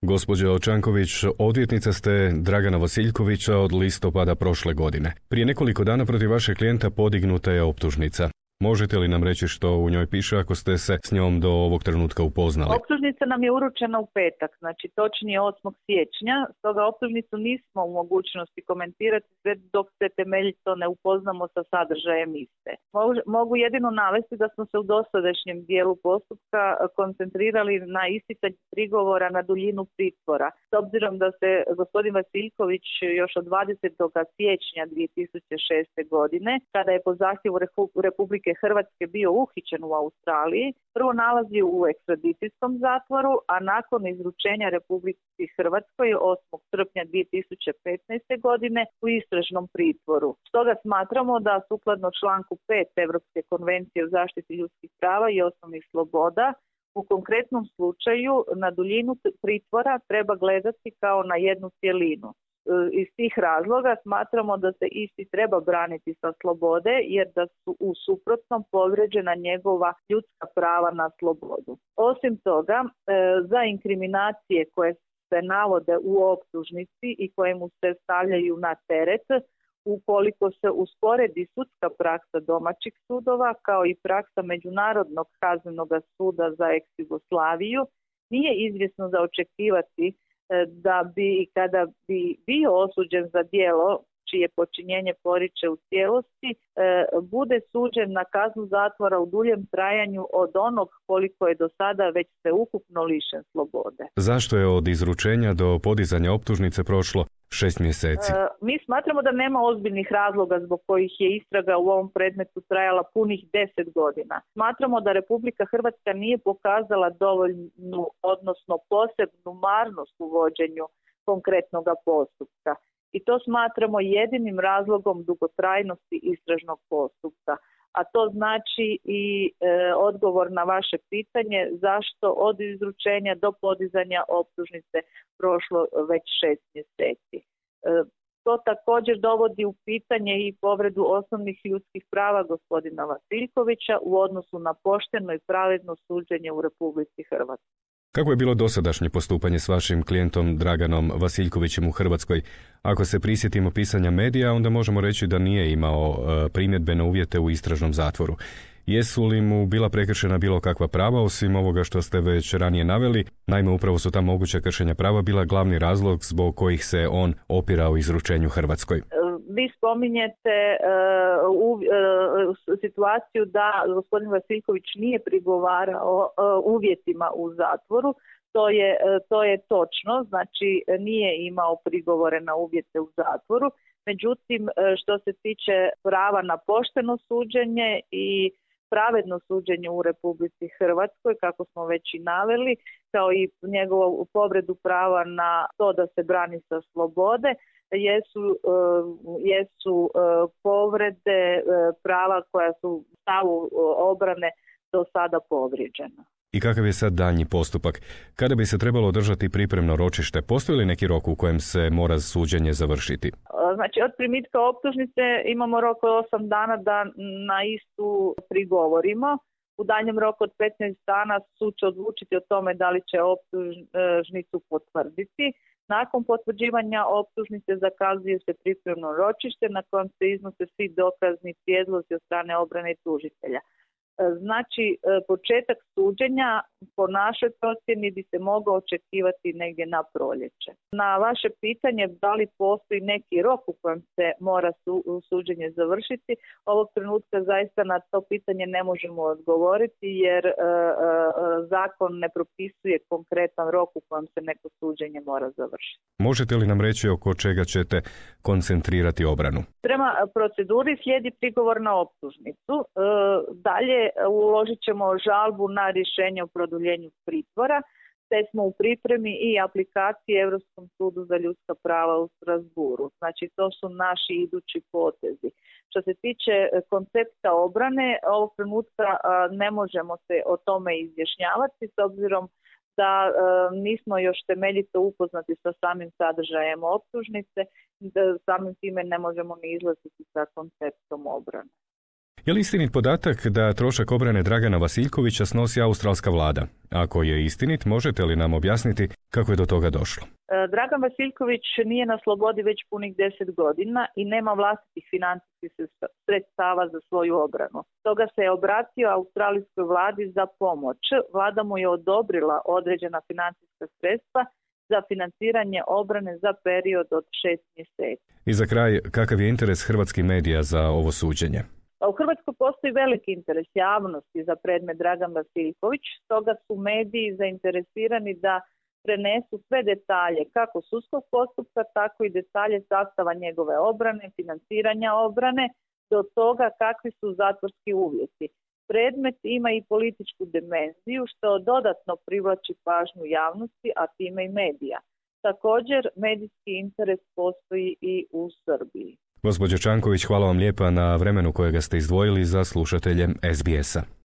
Gospođo Čanković, odvjetnica ste Dragana Vasiljkovića od listopada prošle godine. Prije nekoliko dana protiv vašeg klijenta podignuta je optužnica. Možete li nam reći što u njoj piše ako ste se s njom do ovog trenutka upoznali? Optužnica nam je uručena u petak, znači točnije 8. siječnja, stoga optužnicu nismo u mogućnosti komentirati sve dok se temeljito ne upoznamo sa sadržajem iste. Mogu jedino navesti da smo se u dosadašnjem dijelu postupka koncentrirali na isticanje prigovora na duljinu pritvora. S obzirom da se gospodin Vasiljković još od 20. siječnja 2006. godine, kada je po zahtjevu Republike Hrvatske bio uhićen u Australiji, prvo nalazi u ekstradicijskom zatvoru, a nakon izručenja Republici Hrvatskoj 8. srpnja 2015. godine u istražnom pritvoru. Stoga smatramo da sukladno članku 5 Europske konvencije o zaštiti ljudskih prava i osnovnih sloboda, u konkretnom slučaju na duljinu pritvora treba gledati kao na jednu cjelinu. Iz tih razloga smatramo da se isti treba braniti sa slobode jer da su u suprotnom povrijeđena njegova ljudska prava na slobodu. Osim toga, za inkriminacije koje se navode u optužnici i koje mu se stavljaju na teret, ukoliko se usporedi sudska praksa domaćih sudova kao i praksa Međunarodnog kaznenog suda za ex-Jugoslaviju, nije izvjesno za očekivati da bi kada bi bio osuđen za djelo čije počinjenje poriče u cijelosti, bude suđen na kaznu zatvora u duljem trajanju od onog koliko je do sada već sveukupno lišen slobode. Zašto je od izručenja do podizanja optužnice prošlo 6 mjeseci? Mi smatramo da nema ozbiljnih razloga zbog kojih je istraga u ovom predmetu trajala punih 10 godina. Smatramo da Republika Hrvatska nije pokazala dovoljnu, odnosno posebnu marnost u vođenju konkretnog postupka. I to smatramo jedinim razlogom dugotrajnosti istražnog postupka. A to znači i odgovor na vaše pitanje zašto od izručenja do podizanja optužnice prošlo već 6 mjeseci. To također dovodi u pitanje i povredu osnovnih ljudskih prava gospodina Vasiljkovića u odnosu na pošteno i pravedno suđenje u Republici Hrvatskoj. Kako je bilo dosadašnje postupanje s vašim klijentom Draganom Vasiljkovićem u Hrvatskoj? Ako se prisjetimo pisanja medija, onda možemo reći da nije imao primjedbe na uvjete u istražnom zatvoru. Jesu li mu bila prekršena bilo kakva prava osim ovoga što ste već ranije naveli? Naime, upravo su ta moguća kršenja prava bila glavni razlog zbog kojih se on opirao izručenju Hrvatskoj. Vi spominjete situaciju da gospodin Vasiljković nije prigovarao uvjetima u zatvoru. To je točno, znači nije imao prigovore na uvjete u zatvoru. Međutim, što se tiče prava na pošteno suđenje i pravedno suđenje u Republici Hrvatskoj, kako smo već i naveli, kao i njegovu povredu prava na to da se brani sa slobode, jesu povrede prava koja su u stavu obrane do sada povrijeđena. I kakav je sad daljnji postupak? Kada bi se trebalo održati pripremno ročište, postoji li neki rok u kojem se mora suđenje završiti? Znači, od primitka optužnice imamo rok od 8 dana da na istu prigovorimo. U daljnjem roku od 15 dana sud će odlučiti o tome da li će optužnicu potvrditi. Nakon potvrđivanja optužnice zakazuje se pripremno ročište na kojem se iznose svi dokazni prijedlozi od strane obrane i tužitelja. Znači, početak suđenja po našoj procjeni bi se mogao očekivati negdje na proljeće. Na vaše pitanje da li postoji neki rok u kojem se mora suđenje završiti, ovog trenutka zaista na to pitanje ne možemo odgovoriti jer zakon ne propisuje konkretan rok u kojem se neko suđenje mora završiti. Možete li nam reći oko čega ćete koncentrirati obranu? Prema proceduri slijedi prigovor na optužnicu. Dalje uložit ćemo žalbu na rješenje o produljenju pritvora, te smo u pripremi i aplikacije Europskom sudu za ljudska prava u Strasbourgu. Znači, to su naši idući potezi. Što se tiče koncepta obrane, ovog trenutka ne možemo se o tome izjašnjavati s obzirom da nismo još temeljito upoznati sa samim sadržajem optužnice, da samim time ne možemo ni izlaziti sa konceptom obrane. Je li istinit podatak da trošak obrane Dragana Vasiljkovića snosi australska vlada? Ako je istinit, možete li nam objasniti kako je do toga došlo? Dragan Vasiljković nije na slobodi već punih 10 godina i nema vlastitih financijskih sredstava za svoju obranu. Stoga se je obratio australijskoj vladi za pomoć. Vlada mu je odobrila određena financijska sredstva za financiranje obrane za period od 6 mjeseci. I za kraj, kakav je interes hrvatskih medija za ovo suđenje? U Hrvatskoj postoji veliki interes javnosti za predmet Dragan Vasiljković, stoga su mediji zainteresirani da prenesu sve detalje kako sudskog postupka, tako i detalje sastava njegove obrane, financiranja obrane, do toga kakvi su zatvorski uvjeti. Predmet ima i političku dimenziju što dodatno privlači pažnju javnosti, a time i medija. Također, medijski interes postoji i u Srbiji. Gospođo Čanković, hvala vam lijepa na vremenu kojega ste izdvojili za slušatelje SBS-a.